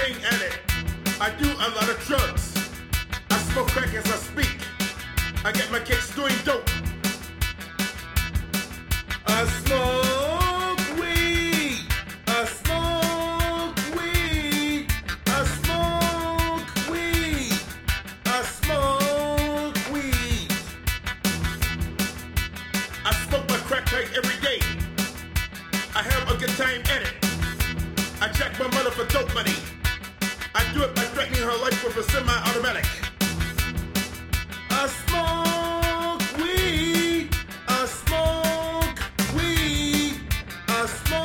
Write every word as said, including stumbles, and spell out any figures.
cocaine addict. I do a lot of drugs. I smoke crack as I speak. I get my kicks doing dope. I smoke weed. I smoke weed. I smoke weed. I smoke weed. I smoke my crack pipe every day. I have a good time at it. I jack my mother for dope money. I do it by threatening her life with a semi-automatic. I smoke weed. I smoke weed. I smoke